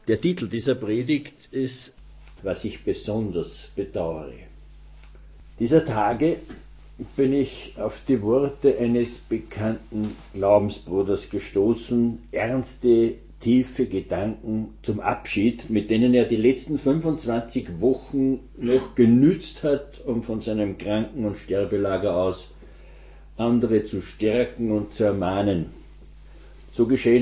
Der Titel dieser Predigt ist, was ich besonders bedauere. Dieser Tage bin ich auf die Worte eines bekannten Glaubensbruders gestoßen, ernste, tiefe Gedanken zum Abschied, mit denen er die letzten 25 Wochen noch genützt hat, um von seinem Kranken- und Sterbelager aus andere zu stärken und zu ermahnen. So geschehen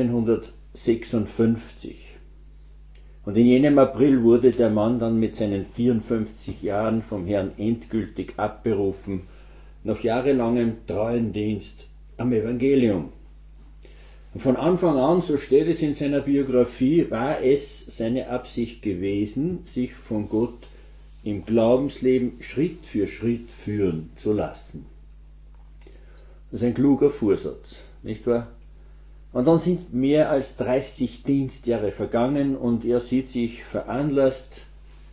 1856. Und in jenem April wurde der Mann dann mit seinen 54 Jahren vom Herrn endgültig abberufen, nach jahrelangem treuen Dienst am Evangelium. Und von Anfang an, so steht es in seiner Biografie, war es seine Absicht gewesen, sich von Gott im Glaubensleben Schritt für Schritt führen zu lassen. Das ist ein kluger Vorsatz, nicht wahr? Und dann sind mehr als 30 Dienstjahre vergangen und er sieht sich veranlasst,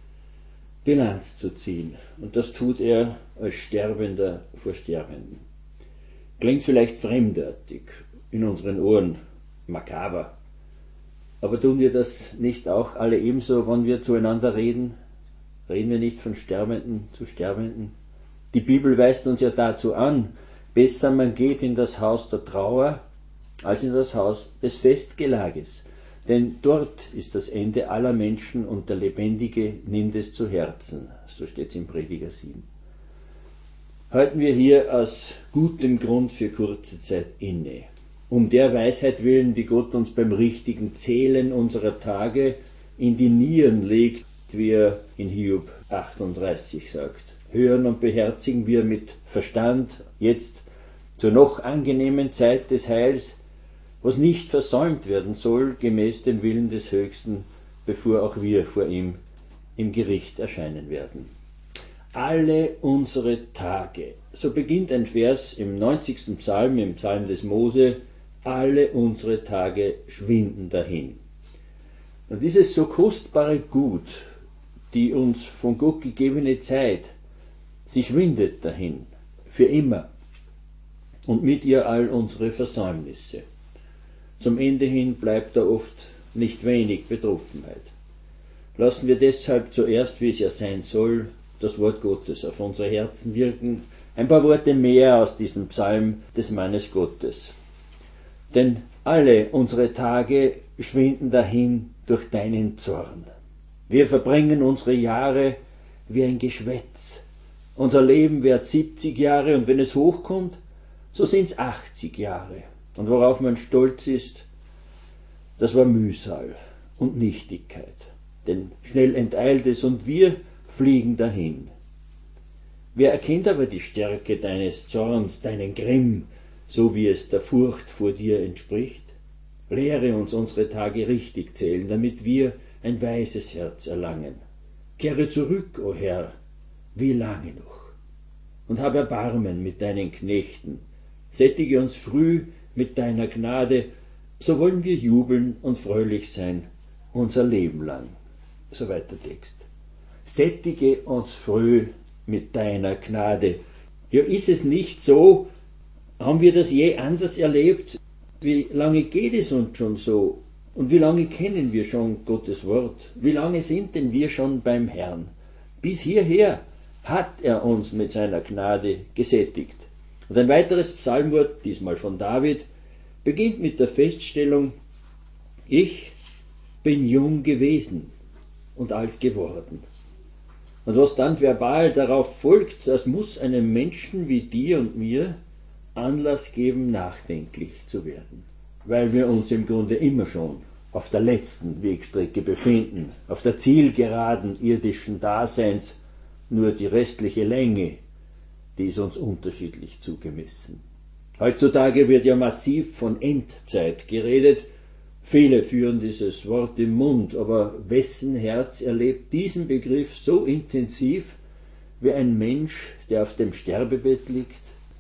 Bilanz zu ziehen. Und das tut er als Sterbender vor Sterbenden. Klingt vielleicht fremdartig, in unseren Ohren makaber. Aber tun wir das nicht auch alle ebenso, wenn wir zueinander reden? Reden wir nicht von Sterbenden zu Sterbenden? Die Bibel weist uns ja dazu an, besser man geht in das Haus der Trauer, als in das Haus des Festgelages. Denn dort ist das Ende aller Menschen und der Lebendige nimmt es zu Herzen. So steht es im Prediger 7. Halten wir hier aus gutem Grund für kurze Zeit inne. Um der Weisheit willen, die Gott uns beim richtigen Zählen unserer Tage in die Nieren legt, wie er in Hiob 38 sagt. Hören und beherzigen wir mit Verstand jetzt zur noch angenehmen Zeit des Heils, was nicht versäumt werden soll, gemäß dem Willen des Höchsten, bevor auch wir vor ihm im Gericht erscheinen werden. Alle unsere Tage, so beginnt ein Vers im 90. Psalm, im Psalm des Mose, alle unsere Tage schwinden dahin. Und dieses so kostbare Gut, die uns von Gott gegebene Zeit, sie schwindet dahin, für immer, und mit ihr all unsere Versäumnisse. Zum Ende hin bleibt da oft nicht wenig Betroffenheit. Lassen wir deshalb zuerst, wie es ja sein soll, das Wort Gottes auf unsere Herzen wirken. Ein paar Worte mehr aus diesem Psalm des Mannes Gottes. Denn alle unsere Tage schwinden dahin durch deinen Zorn. Wir verbringen unsere Jahre wie ein Geschwätz. Unser Leben währt 70 Jahre und wenn es hochkommt, so sind's 80 Jahre. Und worauf man stolz ist, das war Mühsal und Nichtigkeit. Denn schnell enteilt es und wir fliegen dahin. Wer erkennt aber die Stärke deines Zorns, deinen Grimm, so wie es der Furcht vor dir entspricht? Lehre uns unsere Tage richtig zählen, damit wir ein weises Herz erlangen. Kehre zurück, o Herr, wie lange noch? Und hab Erbarmen mit deinen Knechten. Sättige uns früh mit deiner Gnade, so wollen wir jubeln und fröhlich sein unser Leben lang. Soweit der Text. Sättige uns früh mit deiner Gnade. Ja, ist es nicht so? Haben wir das je anders erlebt? Wie lange geht es uns schon so? Und wie lange kennen wir schon Gottes Wort? Wie lange sind denn wir schon beim Herrn? Bis hierher hat er uns mit seiner Gnade gesättigt. Und ein weiteres Psalmwort, diesmal von David, beginnt mit der Feststellung, ich bin jung gewesen und alt geworden. Und was dann verbal darauf folgt, das muss einem Menschen wie dir und mir Anlass geben, nachdenklich zu werden. Weil wir uns im Grunde immer schon auf der letzten Wegstrecke befinden, auf der Zielgeraden irdischen Daseins, nur die restliche Länge, die ist uns unterschiedlich zugemessen. Heutzutage wird ja massiv von Endzeit geredet. Viele führen dieses Wort im Mund, aber wessen Herz erlebt diesen Begriff so intensiv wie ein Mensch, der auf dem Sterbebett liegt?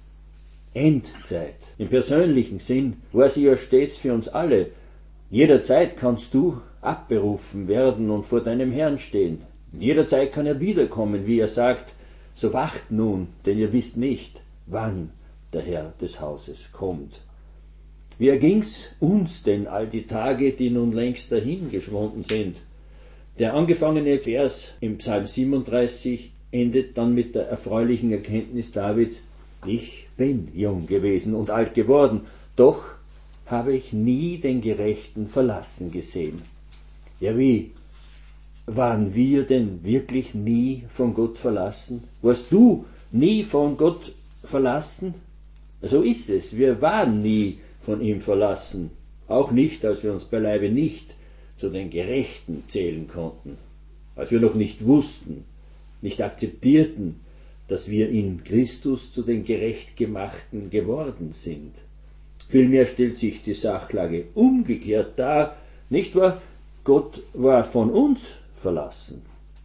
Endzeit, im persönlichen Sinn, war sie ja stets für uns alle. Jederzeit kannst du abberufen werden und vor deinem Herrn stehen. Jederzeit kann er wiederkommen, wie er sagt, so wacht nun, denn ihr wisst nicht, wann der Herr des Hauses kommt. Wie erging's uns denn all die Tage, die nun längst dahingeschwunden sind? Der angefangene Vers im Psalm 37 endet dann mit der erfreulichen Erkenntnis Davids: Ich bin jung gewesen und alt geworden, doch habe ich nie den Gerechten verlassen gesehen. Ja, wie? Waren wir denn wirklich nie von Gott verlassen? Warst du nie von Gott verlassen? So ist es. Wir waren nie von ihm verlassen. Auch nicht, als wir uns beileibe nicht zu den Gerechten zählen konnten. Als wir noch nicht wussten, nicht akzeptierten, dass wir in Christus zu den Gerechtgemachten geworden sind. Vielmehr stellt sich die Sachlage umgekehrt dar, nicht wahr? Gott war von uns verlassen.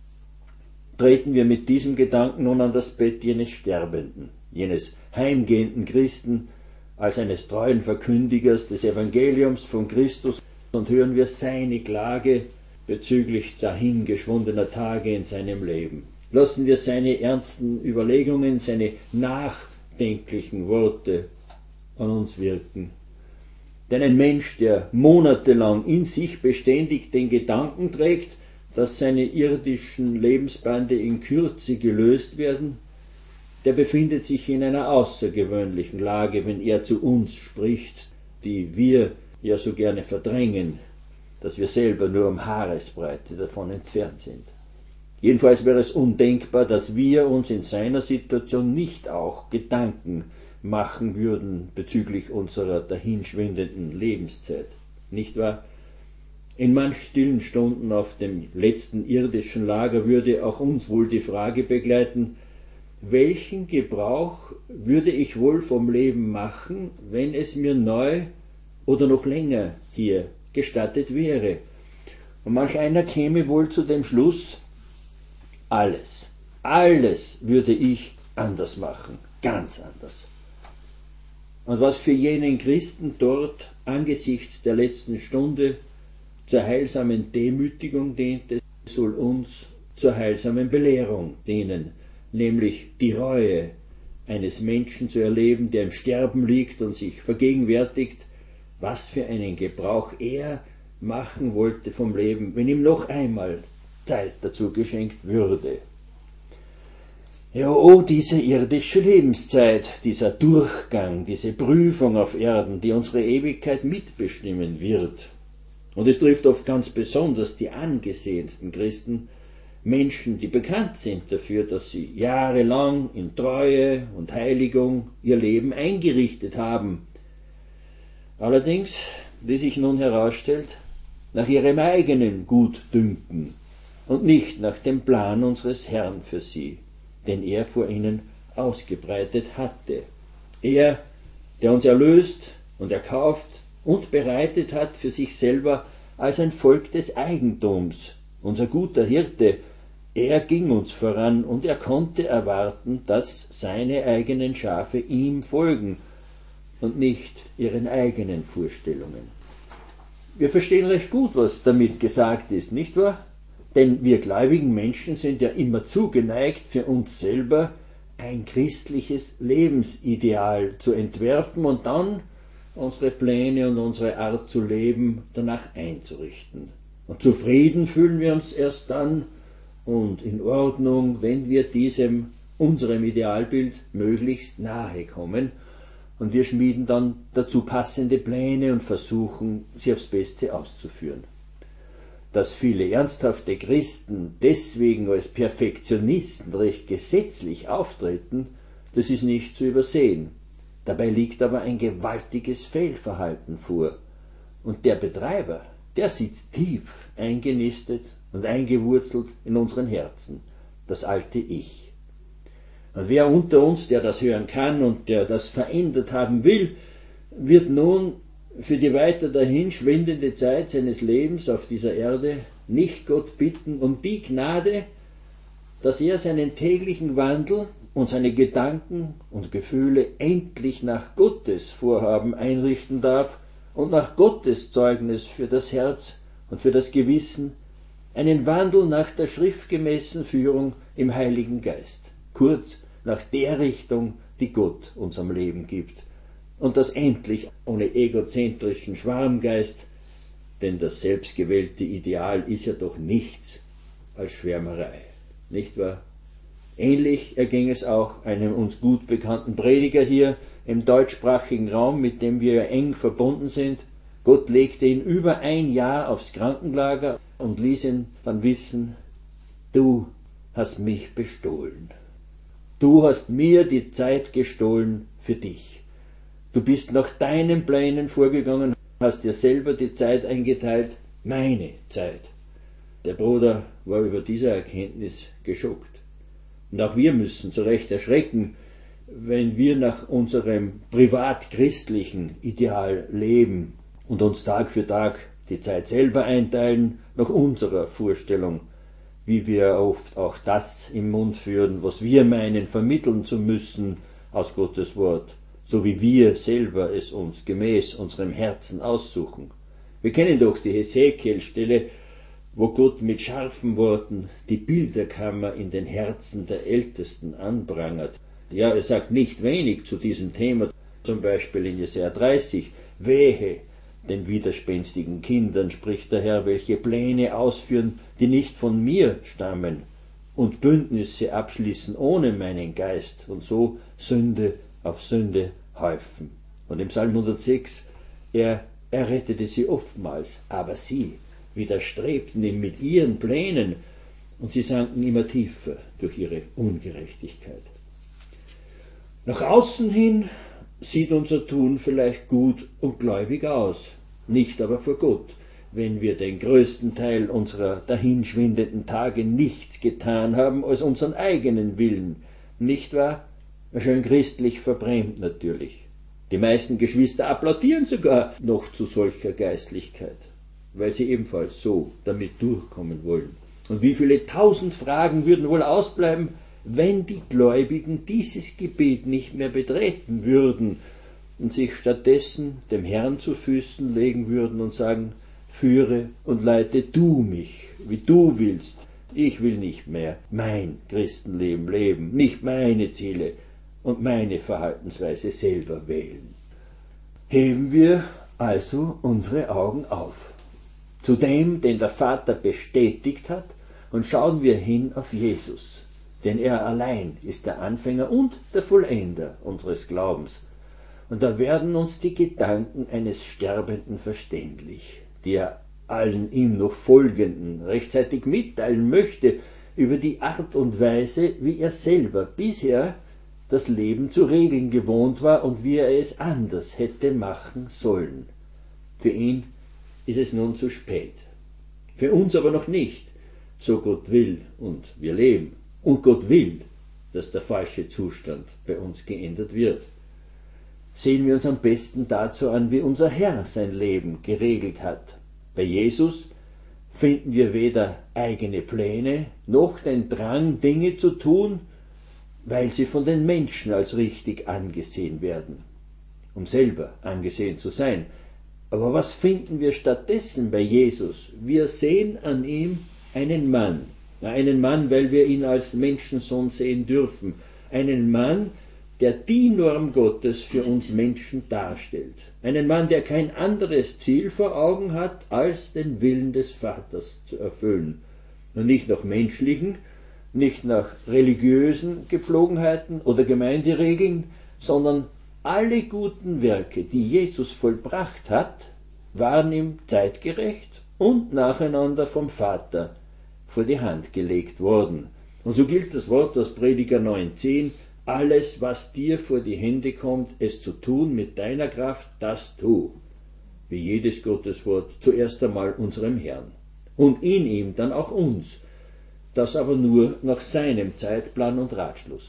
Treten wir mit diesem Gedanken nun an das Bett jenes Sterbenden, jenes heimgehenden Christen, als eines treuen Verkündigers des Evangeliums von Christus, und hören wir seine Klage bezüglich dahingeschwundener Tage in seinem Leben. Lassen wir seine ernsten Überlegungen, seine nachdenklichen Worte an uns wirken. Denn ein Mensch, der monatelang in sich beständig den Gedanken trägt, dass seine irdischen Lebensbande in Kürze gelöst werden, der befindet sich in einer außergewöhnlichen Lage, wenn er zu uns spricht, die wir ja so gerne verdrängen, dass wir selber nur um Haaresbreite davon entfernt sind. Jedenfalls wäre es undenkbar, dass wir uns in seiner Situation nicht auch Gedanken machen würden bezüglich unserer dahinschwindenden Lebenszeit. Nicht wahr? In manch stillen Stunden auf dem letzten irdischen Lager würde auch uns wohl die Frage begleiten: Welchen Gebrauch würde ich wohl vom Leben machen, wenn es mir neu oder noch länger hier gestattet wäre? Und manch einer käme wohl zu dem Schluss: alles würde ich anders machen, ganz anders. Und was für jenen Christen dort angesichts der letzten Stunde zur heilsamen Demütigung diente, soll uns zur heilsamen Belehrung dienen, nämlich die Reue eines Menschen zu erleben, der im Sterben liegt und sich vergegenwärtigt, was für einen Gebrauch er machen wollte vom Leben, wenn ihm noch einmal Zeit dazu geschenkt würde. Ja, oh, diese irdische Lebenszeit, dieser Durchgang, diese Prüfung auf Erden, die unsere Ewigkeit mitbestimmen wird. Und es trifft oft ganz besonders die angesehensten Christen, Menschen, die bekannt sind dafür, dass sie jahrelang in Treue und Heiligung ihr Leben eingerichtet haben. Allerdings, wie sich nun herausstellt, nach ihrem eigenen Gutdünken und nicht nach dem Plan unseres Herrn für sie, den er vor ihnen ausgebreitet hatte. Er, der uns erlöst und erkauft und bereitet hat für sich selber als ein Volk des Eigentums, unser guter Hirte, er ging uns voran und er konnte erwarten, dass seine eigenen Schafe ihm folgen und nicht ihren eigenen Vorstellungen. Wir verstehen recht gut, was damit gesagt ist, nicht wahr? Denn wir gläubigen Menschen sind ja immer zugeneigt, für uns selber ein christliches Lebensideal zu entwerfen und dann unsere Pläne und unsere Art zu leben danach einzurichten. Und zufrieden fühlen wir uns erst dann und in Ordnung, wenn wir unserem Idealbild möglichst nahe kommen, und wir schmieden dann dazu passende Pläne und versuchen, sie aufs Beste auszuführen. Dass viele ernsthafte Christen deswegen als Perfektionisten recht gesetzlich auftreten, das ist nicht zu übersehen. Dabei liegt aber ein gewaltiges Fehlverhalten vor. Und der Betreiber, der sitzt tief eingenistet und eingewurzelt in unseren Herzen, das alte Ich. Und wer unter uns, der das hören kann und der das verändert haben will, wird nun für die weiter dahin schwindende Zeit seines Lebens auf dieser Erde nicht Gott bitten um die Gnade, dass er seinen täglichen Wandel und seine Gedanken und Gefühle endlich nach Gottes Vorhaben einrichten darf und nach Gottes Zeugnis für das Herz und für das Gewissen, einen Wandel nach der schriftgemäßen Führung im Heiligen Geist, kurz nach der Richtung, die Gott unserem Leben gibt. und das endlich ohne egozentrischen Schwarmgeist, denn das selbstgewählte Ideal ist ja doch nichts als Schwärmerei, nicht wahr? Ähnlich erging es auch einem uns gut bekannten Prediger hier im deutschsprachigen Raum, mit dem wir eng verbunden sind. Gott legte ihn über ein Jahr aufs Krankenlager und ließ ihn dann wissen, du hast mich bestohlen. Du hast mir die Zeit gestohlen für dich. Du bist nach deinen Plänen vorgegangen, hast dir selber die Zeit eingeteilt, meine Zeit. Der Bruder war über diese Erkenntnis geschockt. Und auch wir müssen zu Recht erschrecken, wenn wir nach unserem privat-christlichen Ideal leben und uns Tag für Tag die Zeit selber einteilen, nach unserer Vorstellung, wie wir oft auch das im Mund führen, was wir meinen, vermitteln zu müssen aus Gottes Wort, so wie wir selber es uns gemäß unserem Herzen aussuchen. Wir kennen doch die Hesekiel-Stelle, wo Gott mit scharfen Worten die Bilderkammer in den Herzen der Ältesten anprangert. Ja, er sagt nicht wenig zu diesem Thema, zum Beispiel in Jesaja 30, wehe den widerspenstigen Kindern, spricht der Herr, welche Pläne ausführen, die nicht von mir stammen, und Bündnisse abschließen ohne meinen Geist und so Sünde auf Sünde häufen. Und im Psalm 106, er rettete sie oftmals, aber sie widerstrebten ihm mit ihren Plänen und sie sanken immer tiefer durch ihre Ungerechtigkeit. Nach außen hin sieht unser Tun vielleicht gut und gläubig aus, nicht aber vor Gott, wenn wir den größten Teil unserer dahinschwindenden Tage nichts getan haben als unseren eigenen Willen, nicht wahr? Schön christlich verbrämt natürlich. Die meisten Geschwister applaudieren sogar noch zu solcher Geistlichkeit, weil sie ebenfalls so damit durchkommen wollen. Und wie viele tausend Fragen würden wohl ausbleiben, wenn die Gläubigen dieses Gebet nicht mehr betreten würden und sich stattdessen dem Herrn zu Füßen legen würden und sagen, führe und leite du mich, wie du willst. Ich will nicht mehr mein Christenleben leben, nicht meine Ziele und meine Verhaltensweise selber wählen. Heben wir also unsere Augen auf zu dem, den der Vater bestätigt hat, und schauen wir hin auf Jesus, denn er allein ist der Anfänger und der Vollender unseres Glaubens. Und da werden uns die Gedanken eines Sterbenden verständlich, die er allen ihm noch Folgenden rechtzeitig mitteilen möchte über die Art und Weise, wie er selber bisher das Leben zu regeln gewohnt war und wie er es anders hätte machen sollen. Für ihn ist es nun zu spät. Für uns aber noch nicht, so Gott will und wir leben. Und Gott will, dass der falsche Zustand bei uns geändert wird. Sehen wir uns am besten dazu an, wie unser Herr sein Leben geregelt hat. Bei Jesus finden wir weder eigene Pläne noch den Drang, Dinge zu tun, weil sie von den Menschen als richtig angesehen werden, um selber angesehen zu sein. Aber was finden wir stattdessen bei Jesus? Wir sehen an ihm einen Mann, weil wir ihn als Menschensohn sehen dürfen, einen Mann, der die Norm Gottes für uns Menschen darstellt, einen Mann, der kein anderes Ziel vor Augen hat, als den Willen des Vaters zu erfüllen, und nicht nach menschlichen, nicht nach religiösen Gepflogenheiten oder Gemeinderegeln, sondern alle guten Werke, die Jesus vollbracht hat, waren ihm zeitgerecht und nacheinander vom Vater vor die Hand gelegt worden. Und so gilt das Wort aus Prediger 9,10, alles, was dir vor die Hände kommt, es zu tun mit deiner Kraft, das tu. Wie jedes Gotteswort zuerst einmal unserem Herrn und in ihm dann auch uns, das aber nur nach seinem Zeitplan und Ratschluss.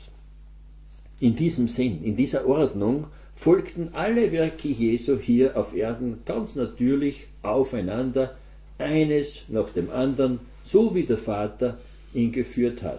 In diesem Sinn, in dieser Ordnung folgten alle Werke Jesu hier auf Erden ganz natürlich aufeinander, eines nach dem anderen, so wie der Vater ihn geführt hat.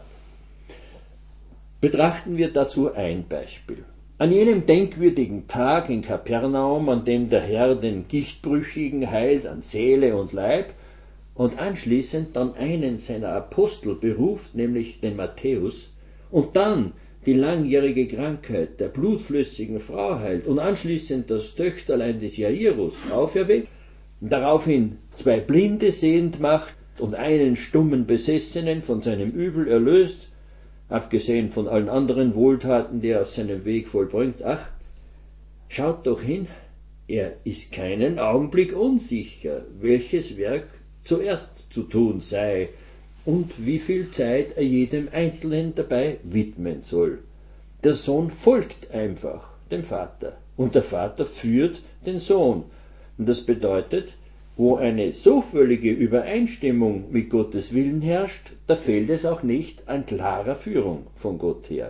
Betrachten wir dazu ein Beispiel. An jenem denkwürdigen Tag in Kapernaum, an dem der Herr den Gichtbrüchigen heilt an Seele und Leib und anschließend dann einen seiner Apostel beruft, nämlich den Matthäus, und dann die langjährige Krankheit der blutflüssigen Frau heilt und anschließend das Töchterlein des Jairus auferweckt, daraufhin 2 Blinde sehend macht und einen stummen Besessenen von seinem Übel erlöst, abgesehen von allen anderen Wohltaten, die er auf seinem Weg vollbringt. Ach, schaut doch hin, er ist keinen Augenblick unsicher, welches Werk zuerst zu tun sei und wie viel Zeit er jedem Einzelnen dabei widmen soll. Der Sohn folgt einfach dem Vater und der Vater führt den Sohn. Und das bedeutet, wo eine so völlige Übereinstimmung mit Gottes Willen herrscht, da fehlt es auch nicht an klarer Führung von Gott her.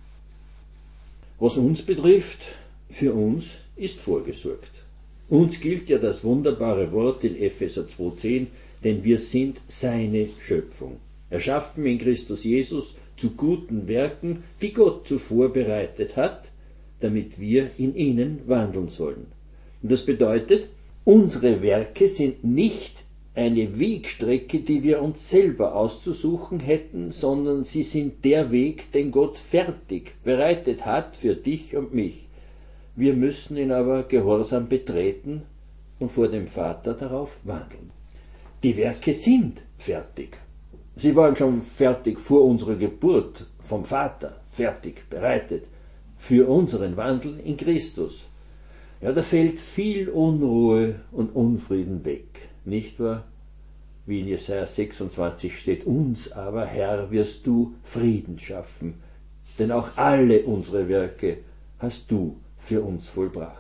Was uns betrifft, für uns ist vorgesorgt. Uns gilt ja das wunderbare Wort in Epheser 2,10, denn wir sind seine Schöpfung, erschaffen in Christus Jesus zu guten Werken, die Gott zuvor bereitet hat, damit wir in ihnen wandeln sollen. Und das bedeutet, unsere Werke sind nicht eine Wegstrecke, die wir uns selber auszusuchen hätten, sondern sie sind der Weg, den Gott fertig bereitet hat für dich und mich. Wir müssen ihn aber gehorsam betreten und vor dem Vater darauf wandeln. Die Werke sind fertig. Sie waren schon fertig vor unserer Geburt vom Vater, fertig bereitet für unseren Wandel in Christus. Ja, da fällt viel Unruhe und Unfrieden weg, nicht wahr? Wie in Jesaja 26 steht, uns aber, Herr, wirst du Frieden schaffen, denn auch alle unsere Werke hast du für uns vollbracht.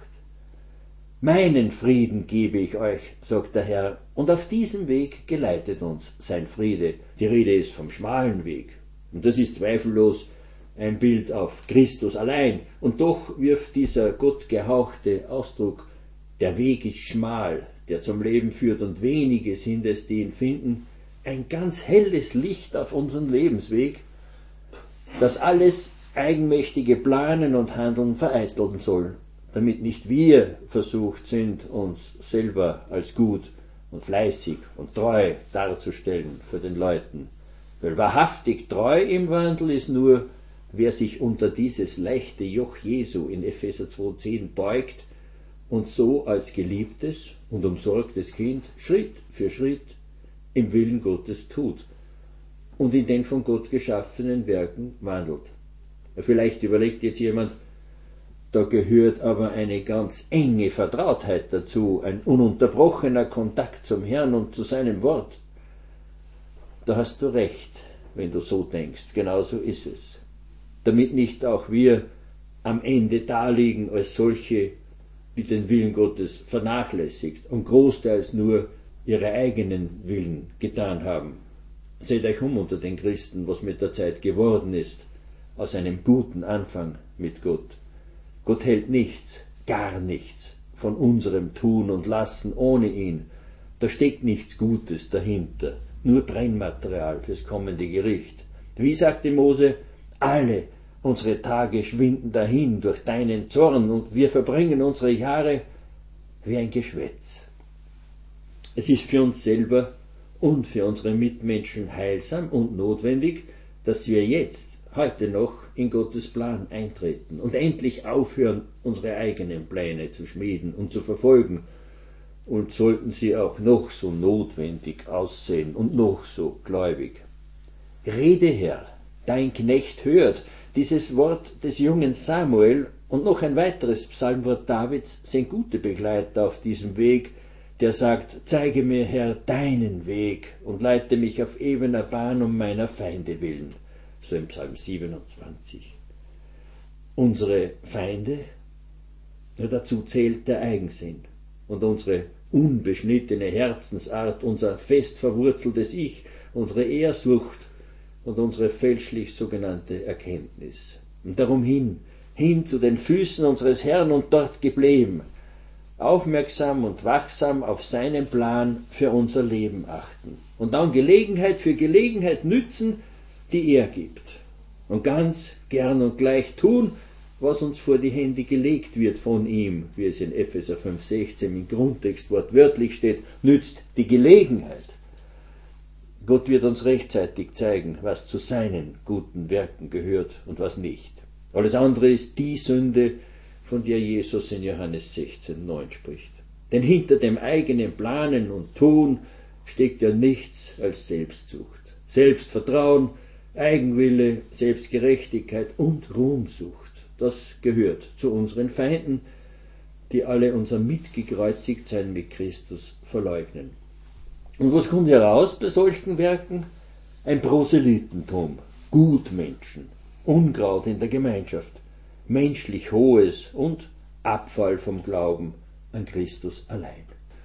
Meinen Frieden gebe ich euch, sagt der Herr, und auf diesem Weg geleitet uns sein Friede. Die Rede ist vom schmalen Weg, und das ist zweifellos ein Bild auf Christus allein. Und doch wirft dieser gottgehauchte Ausdruck, der Weg ist schmal, der zum Leben führt, und wenige sind es, die ihn finden, ein ganz helles Licht auf unseren Lebensweg, das alles eigenmächtige Planen und Handeln vereiteln soll, damit nicht wir versucht sind, uns selber als gut und fleißig und treu darzustellen für den Leuten. Weil wahrhaftig treu im Wandel ist nur, wer sich unter dieses leichte Joch Jesu in Epheser 2,10 beugt und so als geliebtes und umsorgtes Kind Schritt für Schritt im Willen Gottes tut und in den von Gott geschaffenen Werken wandelt. Vielleicht überlegt jetzt jemand, da gehört aber eine ganz enge Vertrautheit dazu, ein ununterbrochener Kontakt zum Herrn und zu seinem Wort. Da hast du recht, wenn du so denkst, genauso ist es. Damit nicht auch wir am Ende daliegen als solche, die den Willen Gottes vernachlässigt und großteils nur ihre eigenen Willen getan haben. Seht euch unter den Christen, was mit der Zeit geworden ist, aus einem guten Anfang mit Gott. Gott hält nichts, gar nichts von unserem Tun und Lassen ohne ihn. Da steckt nichts Gutes dahinter, nur Brennmaterial fürs kommende Gericht. Wie sagte Mose, alle unsere Tage schwinden dahin durch deinen Zorn und wir verbringen unsere Jahre wie ein Geschwätz. Es ist für uns selber und für unsere Mitmenschen heilsam und notwendig, dass wir jetzt, heute noch, in Gottes Plan eintreten und endlich aufhören, unsere eigenen Pläne zu schmieden und zu verfolgen. Und sollten sie auch noch so notwendig aussehen und noch so gläubig. Rede, Herr, dein Knecht hört. Dieses Wort des jungen Samuel und noch ein weiteres Psalmwort Davids sind gute Begleiter auf diesem Weg, der sagt, zeige mir, Herr, deinen Weg und leite mich auf ebener Bahn um meiner Feinde willen. So im Psalm 27. Unsere Feinde, ja, dazu zählt der Eigensinn und unsere unbeschnittene Herzensart, unser fest verwurzeltes Ich, unsere Ehrsucht und unsere fälschlich sogenannte Erkenntnis. Und darum hin zu den Füßen unseres Herrn und dort geblieben, aufmerksam und wachsam auf seinen Plan für unser Leben achten und dann Gelegenheit für Gelegenheit nützen, die er gibt. Und ganz gern und gleich tun, was uns vor die Hände gelegt wird von ihm, wie es in Epheser 5,16 im Grundtext wortwörtlich steht, nützt die Gelegenheit. Gott wird uns rechtzeitig zeigen, was zu seinen guten Werken gehört und was nicht. Alles andere ist die Sünde, von der Jesus in Johannes 16,9 spricht. Denn hinter dem eigenen Planen und Tun steckt ja nichts als Selbstsucht. Selbstvertrauen, Eigenwille, Selbstgerechtigkeit und Ruhmsucht. Das gehört zu unseren Feinden, die alle unser Mitgekreuzigtsein mit Christus verleugnen. Und was kommt heraus bei solchen Werken? Ein Proselytentum, Gutmenschen, Unkraut in der Gemeinschaft, menschlich Hohes und Abfall vom Glauben an Christus allein.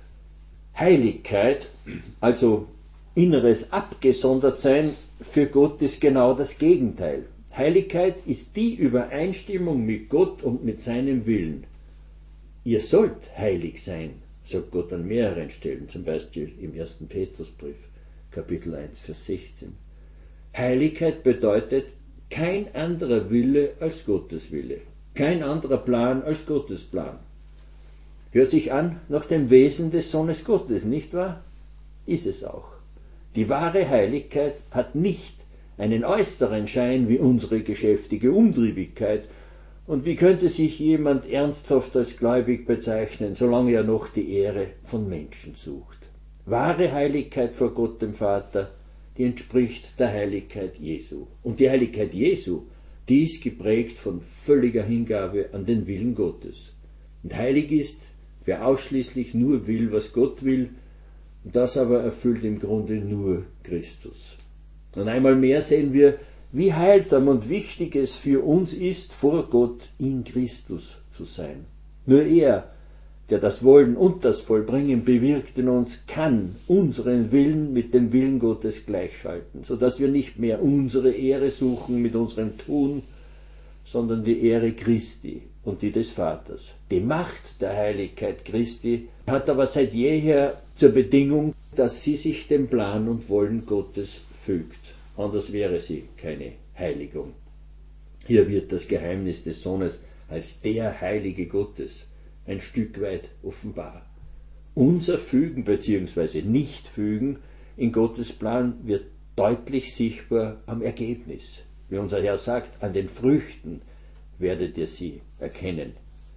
Heiligkeit, also inneres Abgesondertsein für Gott, ist genau das Gegenteil. Heiligkeit ist die Übereinstimmung mit Gott und mit seinem Willen. Ihr sollt heilig sein, sagt Gott an mehreren Stellen, zum Beispiel im 1. Petrusbrief, Kapitel 1, Vers 16. Heiligkeit bedeutet kein anderer Wille als Gottes Wille, kein anderer Plan als Gottes Plan. Hört sich an nach dem Wesen des Sohnes Gottes, nicht wahr? Ist es auch. Die wahre Heiligkeit hat nicht einen äußeren Schein wie unsere geschäftige Umtriebigkeit. Und wie könnte sich jemand ernsthaft als gläubig bezeichnen, solange er noch die Ehre von Menschen sucht? Wahre Heiligkeit vor Gott dem Vater, die entspricht der Heiligkeit Jesu. Und die Heiligkeit Jesu, die ist geprägt von völliger Hingabe an den Willen Gottes. Und heilig ist, wer ausschließlich nur will, was Gott will, das aber erfüllt im Grunde nur Christus. Und einmal mehr sehen wir, wie heilsam und wichtig es für uns ist, vor Gott in Christus zu sein. Nur er, der das Wollen und das Vollbringen bewirkt in uns, kann unseren Willen mit dem Willen Gottes gleichschalten, sodass wir nicht mehr unsere Ehre suchen mit unserem Tun, sondern die Ehre Christi und die des Vaters. Die Macht der Heiligkeit Christi hat aber seit jeher zur Bedingung, dass sie sich dem Plan und Wollen Gottes fügt. Anders wäre sie keine Heiligung. Hier wird das Geheimnis des Sohnes als der Heilige Gottes ein Stück weit offenbar. Unser Fügen bzw. Nichtfügen in Gottes Plan wird deutlich sichtbar am Ergebnis. Wie unser Herr sagt, an den Früchten werdet ihr sie erkennen.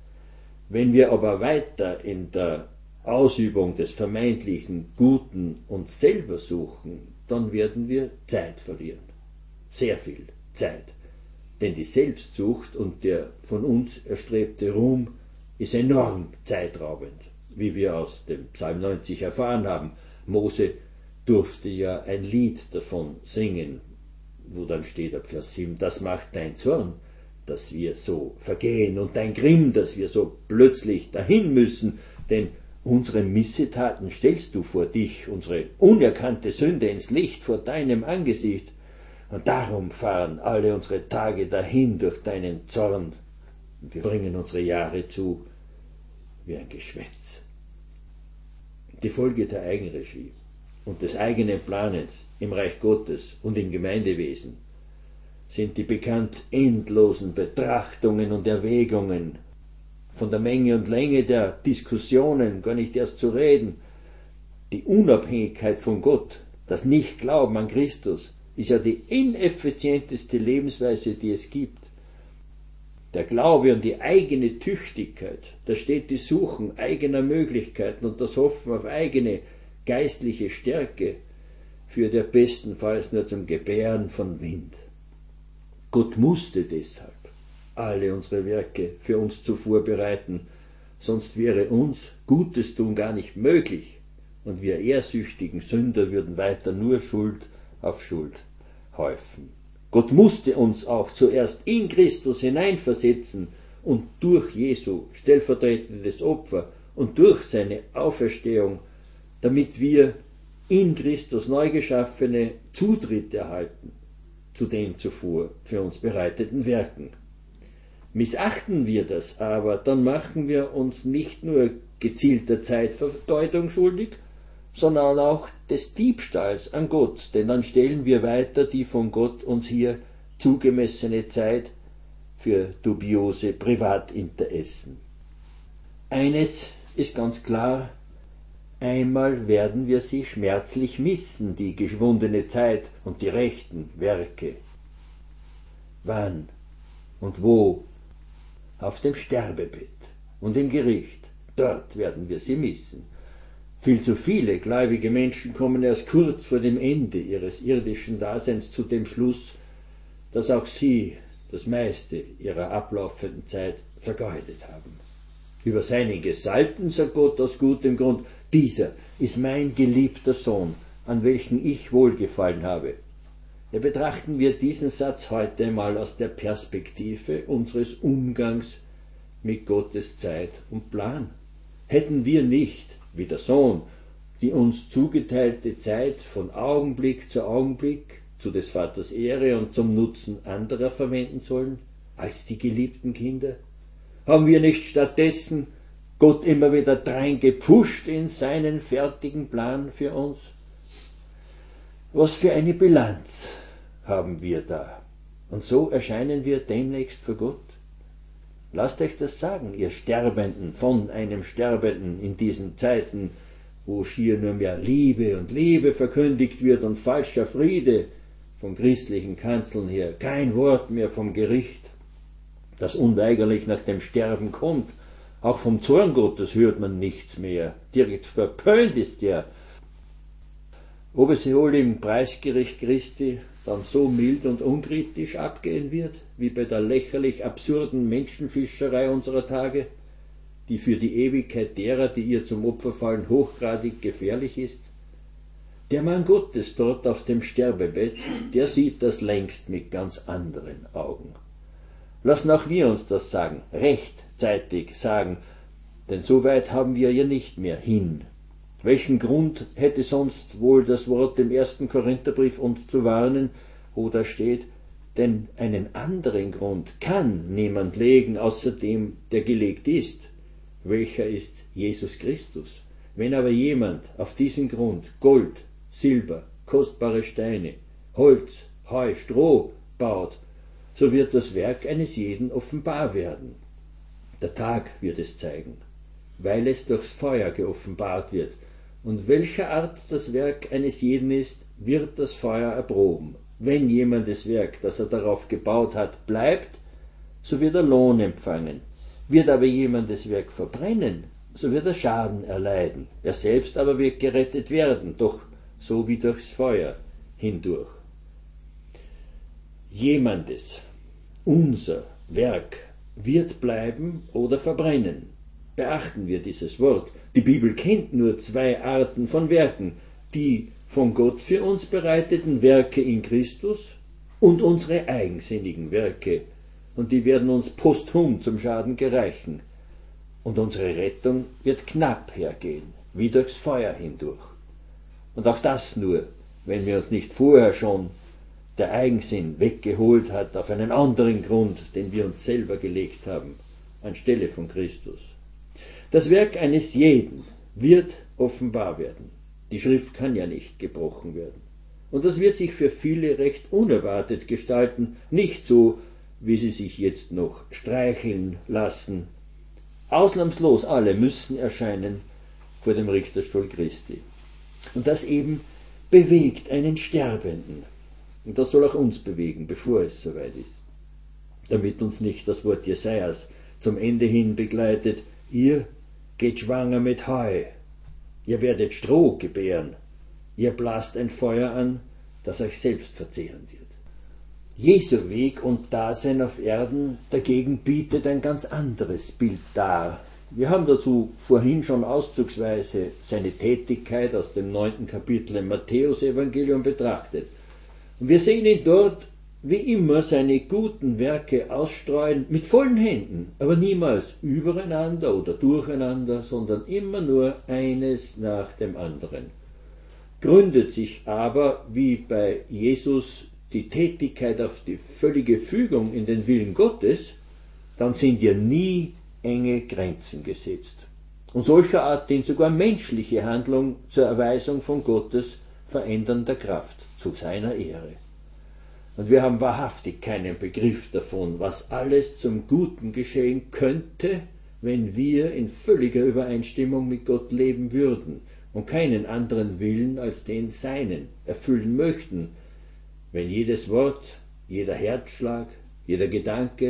Wenn wir aber weiter in der Ausübung des vermeintlichen Guten uns selber suchen, dann werden wir Zeit verlieren. Sehr viel Zeit. Denn die Selbstsucht und der von uns erstrebte Ruhm ist enorm zeitraubend, wie wir aus dem Psalm 90 erfahren haben. Mose durfte ja ein Lied davon singen, wo dann steht ab Vers 7, das macht dein Zorn, dass wir so vergehen, und dein Grimm, dass wir so plötzlich dahin müssen, denn unsere Missetaten stellst du vor dich, unsere unerkannte Sünde ins Licht vor deinem Angesicht, und darum fahren alle unsere Tage dahin durch deinen Zorn, und wir bringen unsere Jahre zu wie ein Geschwätz. Die Folge der Eigenregie und des eigenen Planens im Reich Gottes und im Gemeindewesen sind die bekannt endlosen Betrachtungen und Erwägungen, von der Menge und Länge der Diskussionen gar nicht erst zu reden. Die Unabhängigkeit von Gott, das Nichtglauben an Christus, ist ja die ineffizienteste Lebensweise, die es gibt. Der Glaube und die eigene Tüchtigkeit, das stete Suchen eigener Möglichkeiten und das Hoffen auf eigene geistliche Stärke führt ja bestenfalls nur zum Gebären von Wind. Gott musste deshalb alle unsere Werke für uns zuvor bereiten, sonst wäre uns Gutes tun gar nicht möglich und wir ehrsüchtigen Sünder würden weiter nur Schuld auf Schuld häufen. Gott musste uns auch zuerst in Christus hineinversetzen und durch Jesu stellvertretendes Opfer und durch seine Auferstehung, damit wir in Christus Neugeschaffene Zutritt erhalten zu den zuvor für uns bereiteten Werken. Missachten wir das aber, dann machen wir uns nicht nur gezielter Zeitvergeutung schuldig, sondern auch des Diebstahls an Gott, denn dann stellen wir weiter die von Gott uns hier zugemessene Zeit für dubiose Privatinteressen. Eines ist ganz klar, einmal werden wir sie schmerzlich missen, die geschwundene Zeit und die rechten Werke. Wann? Und wo? Auf dem Sterbebett und im Gericht. Dort werden wir sie missen. Viel zu viele gläubige Menschen kommen erst kurz vor dem Ende ihres irdischen Daseins zu dem Schluss, dass auch sie das meiste ihrer ablaufenden Zeit vergeudet haben. Über seinen Gesalbten sagt Gott aus gutem Grund: Dieser ist mein geliebter Sohn, an welchen ich wohlgefallen habe. Ja, betrachten wir diesen Satz heute mal aus der Perspektive unseres Umgangs mit Gottes Zeit und Plan. Hätten wir nicht, wie der Sohn, die uns zugeteilte Zeit von Augenblick zu Augenblick zu des Vaters Ehre und zum Nutzen anderer verwenden sollen, als die geliebten Kinder? Haben wir nicht stattdessen Gott immer wieder drein gepusht in seinen fertigen Plan für uns? Was für eine Bilanz haben wir da? Und so erscheinen wir demnächst vor Gott. Lasst euch das sagen, ihr Sterbenden, von einem Sterbenden in diesen Zeiten, wo schier nur mehr Liebe und Liebe verkündigt wird und falscher Friede von christlichen Kanzeln her, kein Wort mehr vom Gericht, das unweigerlich nach dem Sterben kommt. Auch vom Zorn Gottes hört man nichts mehr. Direkt verpönt ist er. Ob es wohl im Preisgericht Christi dann so mild und unkritisch abgehen wird, wie bei der lächerlich absurden Menschenfischerei unserer Tage, die für die Ewigkeit derer, die ihr zum Opfer fallen, hochgradig gefährlich ist? Der Mann Gottes dort auf dem Sterbebett, der sieht das längst mit ganz anderen Augen. Lassen auch wir uns das sagen, rechtzeitig sagen, denn so weit haben wir ja nicht mehr hin. Welchen Grund hätte sonst wohl das Wort im 1. Korintherbrief uns zu warnen, wo da steht: Denn einen anderen Grund kann niemand legen, außer dem, der gelegt ist, welcher ist Jesus Christus. Wenn aber jemand auf diesen Grund Gold, Silber, kostbare Steine, Holz, Heu, Stroh baut, so wird das Werk eines jeden offenbar werden. Der Tag wird es zeigen, weil es durchs Feuer geoffenbart wird. Und welcher Art das Werk eines jeden ist, wird das Feuer erproben. Wenn jemandes Werk, das er darauf gebaut hat, bleibt, so wird er Lohn empfangen. Wird aber jemandes Werk verbrennen, so wird er Schaden erleiden. Er selbst aber wird gerettet werden, doch so wie durchs Feuer hindurch. Jemandes, unser Werk, wird bleiben oder verbrennen. Beachten wir dieses Wort. Die Bibel kennt nur zwei Arten von Werken: die von Gott für uns bereiteten Werke in Christus und unsere eigensinnigen Werke. Und die werden uns posthum zum Schaden gereichen. Und unsere Rettung wird knapp hergehen, wie durchs Feuer hindurch. Und auch das nur, wenn wir uns nicht vorher schon der Eigensinn weggeholt hat auf einen anderen Grund, den wir uns selber gelegt haben, anstelle von Christus. Das Werk eines jeden wird offenbar werden. Die Schrift kann ja nicht gebrochen werden. Und das wird sich für viele recht unerwartet gestalten, nicht so, wie sie sich jetzt noch streicheln lassen. Ausnahmslos alle müssen erscheinen vor dem Richterstuhl Christi. Und das eben bewegt einen Sterbenden. Und das soll auch uns bewegen, bevor es soweit ist. Damit uns nicht das Wort Jesajas zum Ende hin begleitet: Ihr geht schwanger mit Heu, ihr werdet Stroh gebären, ihr blasst ein Feuer an, das euch selbst verzehren wird. Jesu Weg und Dasein auf Erden dagegen bietet ein ganz anderes Bild dar. Wir haben dazu vorhin schon auszugsweise seine Tätigkeit aus dem 9. Kapitel im Matthäus-Evangelium betrachtet. Und wir sehen ihn dort wie immer seine guten Werke ausstreuen, mit vollen Händen, aber niemals übereinander oder durcheinander, sondern immer nur eines nach dem anderen. Gründet sich aber, wie bei Jesus, die Tätigkeit auf die völlige Fügung in den Willen Gottes, dann sind ja nie enge Grenzen gesetzt. Und solcher Art dient sogar menschliche Handlung zur Erweisung von Gottes verändernder Kraft zu seiner Ehre. Und wir haben wahrhaftig keinen Begriff davon, was alles zum Guten geschehen könnte, wenn wir in völliger Übereinstimmung mit Gott leben würden und keinen anderen Willen als den seinen erfüllen möchten, wenn jedes Wort, jeder Herzschlag, jeder Gedanke,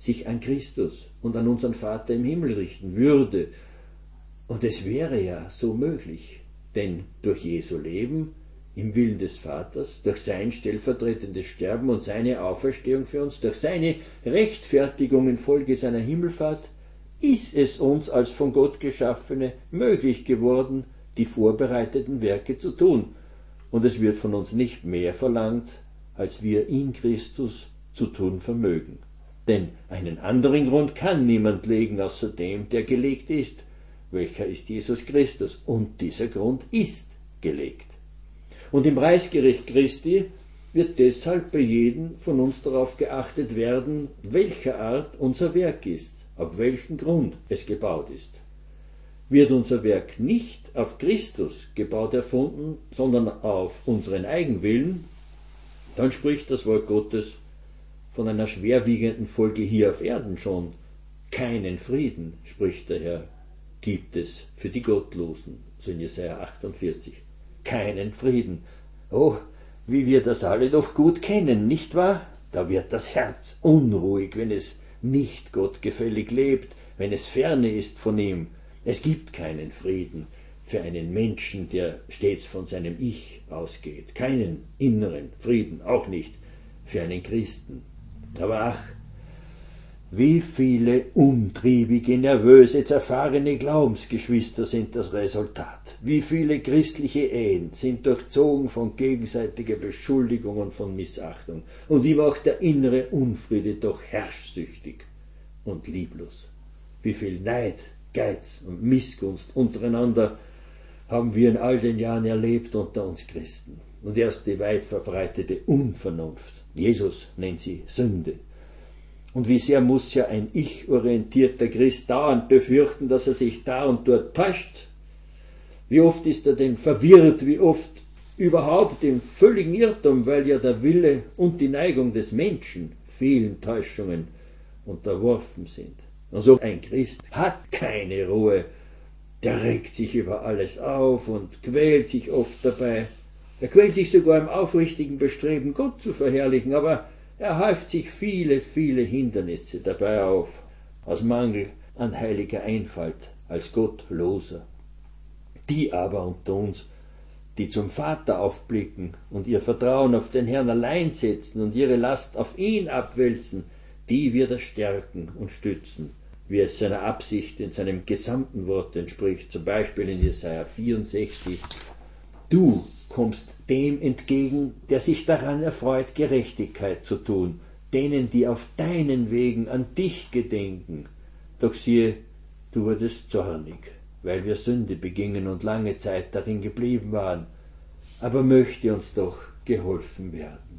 sich an Christus und an unseren Vater im Himmel richten würde. Und es wäre ja so möglich, denn durch Jesu Leben im Willen des Vaters, durch sein stellvertretendes Sterben und seine Auferstehung für uns, durch seine Rechtfertigung infolge seiner Himmelfahrt, ist es uns als von Gott Geschaffene möglich geworden, die vorbereiteten Werke zu tun. Und es wird von uns nicht mehr verlangt, als wir in Christus zu tun vermögen. Denn einen anderen Grund kann niemand legen, außer dem, der gelegt ist, welcher ist Jesus Christus. Und dieser Grund ist gelegt. Und im Preisgericht Christi wird deshalb bei jedem von uns darauf geachtet werden, welcher Art unser Werk ist, auf welchen Grund es gebaut ist. Wird unser Werk nicht auf Christus gebaut erfunden, sondern auf unseren Eigenwillen, dann spricht das Wort Gottes von einer schwerwiegenden Folge hier auf Erden schon. Keinen Frieden, spricht der Herr, gibt es für die Gottlosen, so in Jesaja 48. Keinen Frieden. Oh, wie wir das alle doch gut kennen, nicht wahr? Da wird das Herz unruhig, wenn es nicht gottgefällig lebt, wenn es ferne ist von ihm. Es gibt keinen Frieden für einen Menschen, der stets von seinem Ich ausgeht. Keinen inneren Frieden, auch nicht für einen Christen. Aber ach, wie viele umtriebige, nervöse, zerfahrene Glaubensgeschwister sind das Resultat. Wie viele christliche Ehen sind durchzogen von gegenseitiger Beschuldigung und von Missachtung. Und wie war auch der innere Unfriede doch herrschsüchtig und lieblos. Wie viel Neid, Geiz und Missgunst untereinander haben wir in all den Jahren erlebt unter uns Christen. Und erst die weit verbreitete Unvernunft. Jesus nennt sie Sünde. Und wie sehr muss ja ein ich-orientierter Christ dauernd befürchten, dass er sich da und dort täuscht? Wie oft ist er denn verwirrt, wie oft überhaupt im völligen Irrtum, weil ja der Wille und die Neigung des Menschen vielen Täuschungen unterworfen sind. Und so ein Christ hat keine Ruhe, der regt sich über alles auf und quält sich oft dabei. Er quält sich sogar im aufrichtigen Bestreben, Gott zu verherrlichen, aber er häuft sich viele, viele Hindernisse dabei auf, aus Mangel an heiliger Einfalt, als Gottloser. Die aber unter uns, die zum Vater aufblicken und ihr Vertrauen auf den Herrn allein setzen und ihre Last auf ihn abwälzen, die wird er stärken und stützen, wie es seiner Absicht in seinem gesamten Wort entspricht, zum Beispiel in Jesaja 64. Du kommst dem entgegen, der sich daran erfreut, Gerechtigkeit zu tun, denen, die auf deinen Wegen an dich gedenken. Doch siehe, du wurdest zornig, weil wir Sünde begingen und lange Zeit darin geblieben waren. Aber möchte uns doch geholfen werden.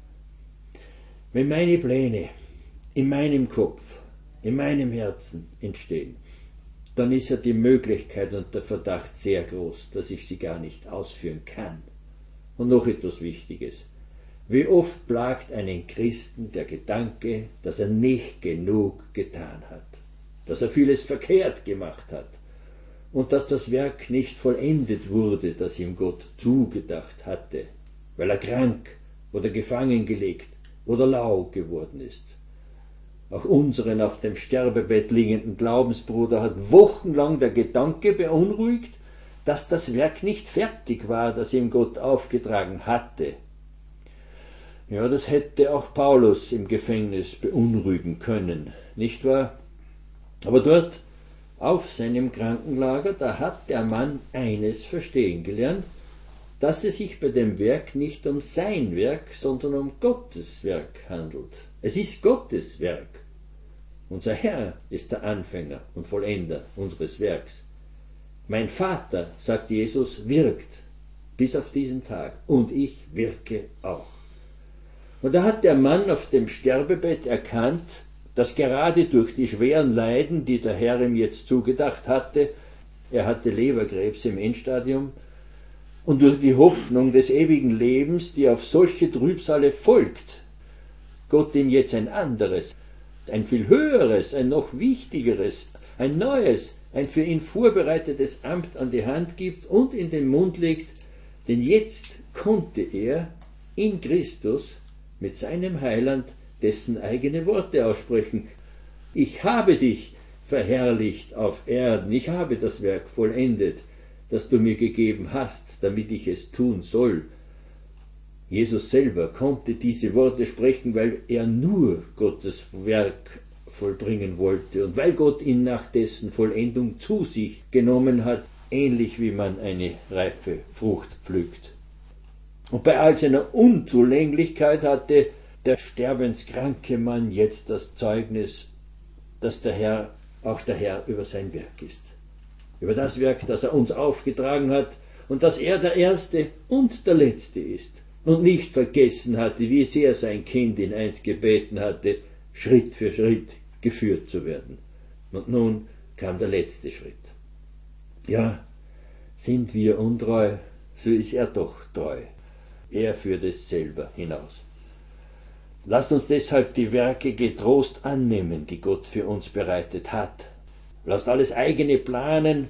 Wenn meine Pläne in meinem Kopf, in meinem Herzen entstehen, dann ist ja die Möglichkeit und der Verdacht sehr groß, dass ich sie gar nicht ausführen kann. Und noch etwas Wichtiges. Wie oft plagt einen Christen der Gedanke, dass er nicht genug getan hat, dass er vieles verkehrt gemacht hat und dass das Werk nicht vollendet wurde, das ihm Gott zugedacht hatte, weil er krank oder gefangen gelegt oder lau geworden ist. Auch unseren auf dem Sterbebett liegenden Glaubensbruder hat wochenlang der Gedanke beunruhigt, dass das Werk nicht fertig war, das ihm Gott aufgetragen hatte. Ja, das hätte auch Paulus im Gefängnis beunruhigen können, nicht wahr? Aber dort, auf seinem Krankenlager, da hat der Mann eines verstehen gelernt, dass es sich bei dem Werk nicht um sein Werk, sondern um Gottes Werk handelt. Es ist Gottes Werk. Unser Herr ist der Anfänger und Vollender unseres Werks. Mein Vater, sagt Jesus, wirkt bis auf diesen Tag und ich wirke auch. Und da hat der Mann auf dem Sterbebett erkannt, dass gerade durch die schweren Leiden, die der Herr ihm jetzt zugedacht hatte, er hatte Leberkrebs im Endstadium, und durch die Hoffnung des ewigen Lebens, die auf solche Trübsale folgt, Gott ihm jetzt ein anderes, ein viel höheres, ein noch wichtigeres, ein neues, ein für ihn vorbereitetes Amt an die Hand gibt und in den Mund legt, denn jetzt konnte er in Christus mit seinem Heiland dessen eigene Worte aussprechen. Ich habe dich verherrlicht auf Erden, ich habe das Werk vollendet, das du mir gegeben hast, damit ich es tun soll. Jesus selber konnte diese Worte sprechen, weil er nur Gottes Werk vollbringen wollte und weil Gott ihn nach dessen Vollendung zu sich genommen hat, ähnlich wie man eine reife Frucht pflückt. Und bei all seiner Unzulänglichkeit hatte der sterbenskranke Mann jetzt das Zeugnis, dass auch der Herr über sein Werk ist. Über das Werk, das er uns aufgetragen hat und dass er der Erste und der Letzte ist und nicht vergessen hatte, wie sehr sein Kind ihn einst gebeten hatte, Schritt für Schritt geführt zu werden. Und nun kam der letzte Schritt. Ja, sind wir untreu, so ist er doch treu. Er führt es selber hinaus. Lasst uns deshalb die Werke getrost annehmen, die Gott für uns bereitet hat. Lasst alles eigene planen,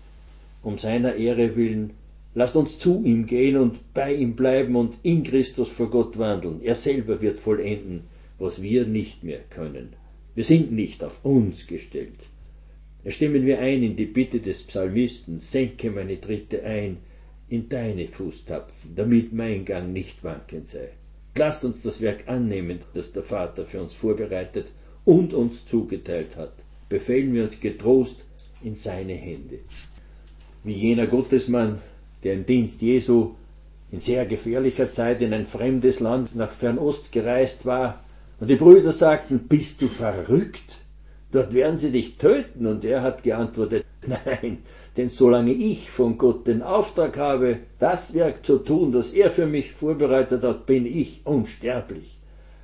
um seiner Ehre willen. Lasst uns zu ihm gehen und bei ihm bleiben und in Christus vor Gott wandeln. Er selber wird vollenden, was wir nicht mehr können. Wir sind nicht auf uns gestellt. Stimmen wir ein in die Bitte des Psalmisten, senke meine Tritte ein in deine Fußtapfen, damit mein Gang nicht wankend sei. Lasst uns das Werk annehmen, das der Vater für uns vorbereitet und uns zugeteilt hat. Befehlen wir uns getrost in seine Hände. Wie jener Gottesmann, der im Dienst Jesu in sehr gefährlicher Zeit in ein fremdes Land nach Fernost gereist war, und die Brüder sagten, bist du verrückt? Dort werden sie dich töten. Und er hat geantwortet, nein, denn solange ich von Gott den Auftrag habe, das Werk zu tun, das er für mich vorbereitet hat, bin ich unsterblich.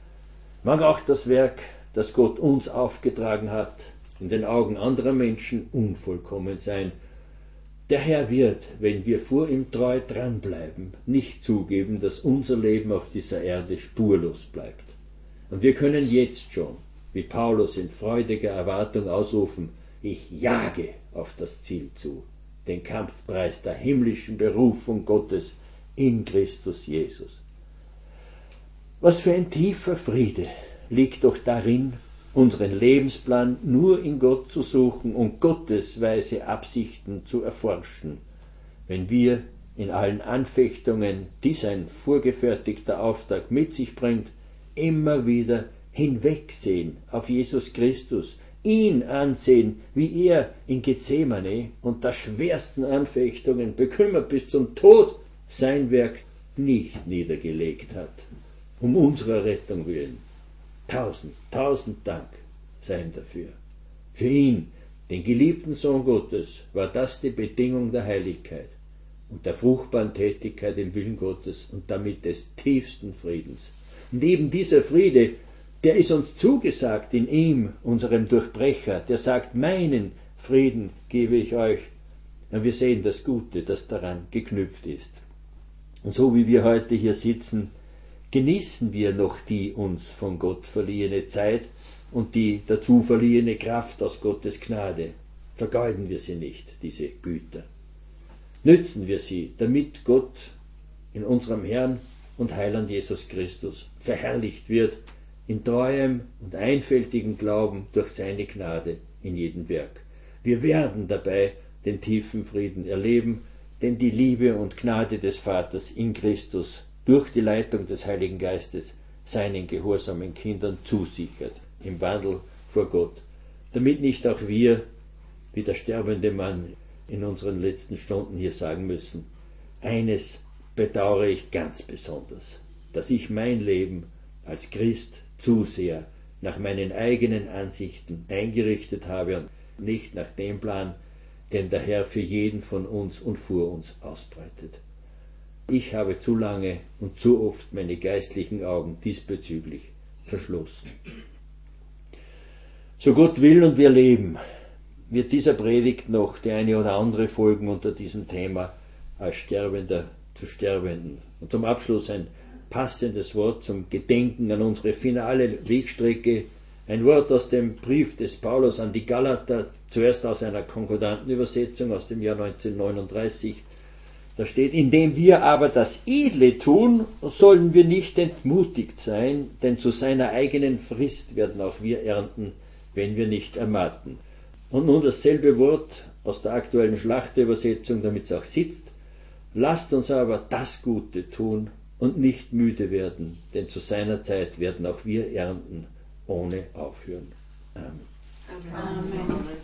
Mag auch das Werk, das Gott uns aufgetragen hat, in den Augen anderer Menschen unvollkommen sein. Der Herr wird, wenn wir vor ihm treu dranbleiben, nicht zugeben, dass unser Leben auf dieser Erde spurlos bleibt. Und wir können jetzt schon, wie Paulus in freudiger Erwartung ausrufen, ich jage auf das Ziel zu, den Kampfpreis der himmlischen Berufung Gottes in Christus Jesus. Was für ein tiefer Friede liegt doch darin, unseren Lebensplan nur in Gott zu suchen und Gottes weise Absichten zu erforschen, wenn wir in allen Anfechtungen, die sein vorgefertigter Auftrag mit sich bringt, immer wieder hinwegsehen auf Jesus Christus, ihn ansehen, wie er in Gethsemane unter schwersten Anfechtungen, bekümmert bis zum Tod, sein Werk nicht niedergelegt hat, um unserer Rettung willen. Tausend Dank sei ihm dafür. Für ihn, den geliebten Sohn Gottes, war das die Bedingung der Heiligkeit und der fruchtbaren Tätigkeit im Willen Gottes und damit des tiefsten Friedens. Und eben dieser Friede, der ist uns zugesagt in ihm, unserem Durchbrecher, der sagt, meinen Frieden gebe ich euch. Und wir sehen das Gute, das daran geknüpft ist. Und so wie wir heute hier sitzen, genießen wir noch die uns von Gott verliehene Zeit und die dazu verliehene Kraft aus Gottes Gnade. Vergeuden wir sie nicht, diese Güter. Nützen wir sie, damit Gott in unserem Herrn und Heiland Jesus Christus verherrlicht wird, in treuem und einfältigem Glauben durch seine Gnade in jedem Werk. Wir werden dabei den tiefen Frieden erleben, den die Liebe und Gnade des Vaters in Christus durch die Leitung des Heiligen Geistes seinen gehorsamen Kindern zusichert, im Wandel vor Gott, damit nicht auch wir, wie der sterbende Mann in unseren letzten Stunden hier sagen müssen, eines bedauere ich ganz besonders, dass ich mein Leben als Christ zu sehr nach meinen eigenen Ansichten eingerichtet habe und nicht nach dem Plan, den der Herr für jeden von uns und vor uns ausbreitet. Ich habe zu lange und zu oft meine geistlichen Augen diesbezüglich verschlossen. So Gott will und wir leben, wird dieser Predigt noch die eine oder andere folgen unter diesem Thema als Sterbender zu Sterbenden. Und zum Abschluss ein passendes Wort zum Gedenken an unsere finale Wegstrecke, ein Wort aus dem Brief des Paulus an die Galater, zuerst aus einer konkordanten Übersetzung aus dem Jahr 1939. Da steht, indem wir aber das Edle tun, sollen wir nicht entmutigt sein, denn zu seiner eigenen Frist werden auch wir ernten, wenn wir nicht ermatten. Und nun dasselbe Wort aus der aktuellen Schlachterübersetzung, damit es auch sitzt. Lasst uns aber das Gute tun und nicht müde werden, denn zu seiner Zeit werden auch wir ernten ohne Aufhören. Amen. Amen.